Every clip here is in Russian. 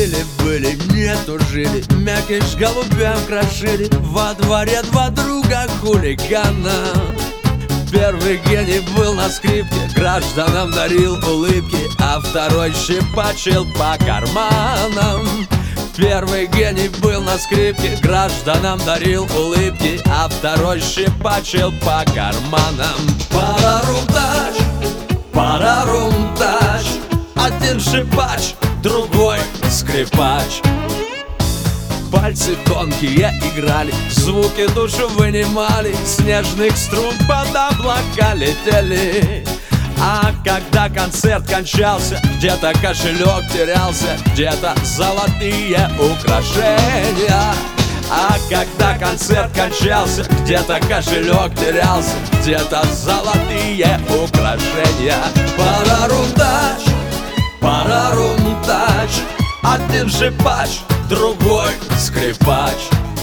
Жили-были, нету жили, мякиш голубям крошили. Во дворе два друга хулигана. Первый гений был на скрипке, гражданам дарил улыбки, а второй щипачил по карманам. Первый гений был на скрипке, гражданам дарил улыбки, а второй щипачил по карманам. Парарум-тач, парарум-тач, один шипач, другой скрипач. Пальцы тонкие играли, звуки душу вынимали, снежных струн под облака летели. А когда концерт кончался, где-то кошелек терялся, где-то золотые украшения. А когда концерт кончался, где-то кошелек терялся, где-то золотые украшения. Парарум-тач, парарум-тач, один шипач, другой скрипач.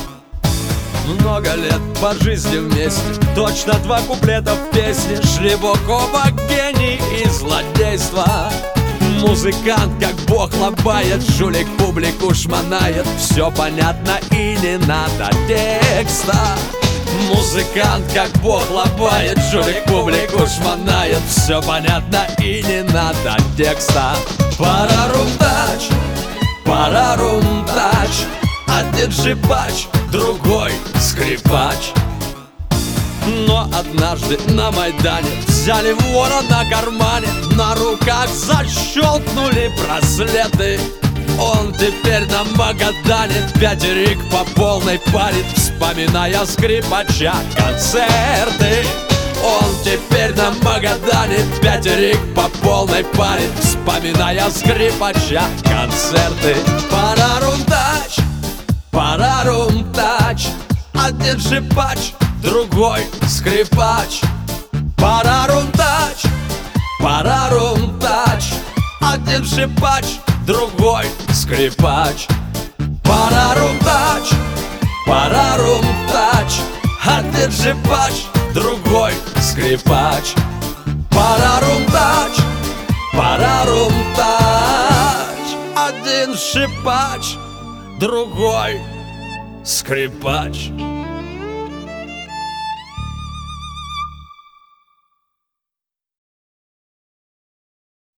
Много лет по жизни вместе, точно два куплета в песне. Шли бок о бок гений и злодейство. Музыкант как бог лобает, жулик публику шмонает. Все понятно и не надо текста. Музыкант как бог лобает, жулик публику шмонает. Все понятно и не надо текста. Парарум-тач, парарум-тач, один шипач, другой скрипач. Но однажды на Майдане взяли вора на кармане, на руках защелкнули браслеты. Он теперь на Магадане пятерик по полной парит, вспоминая скрипача концерты. Он теперь на Магадане пятерик по полной парит, вспоминая скрипача концерты. Парарум-тач, парарум-тач, один шипач, другой скрипач. Парарум-тач, парарум-тач, один шипач, другой скрипач. Парарум-тач, парарум-тач, один шипач, другой скрипач. Парарум-тач, парарум-тач, один шипач, другой скрипач.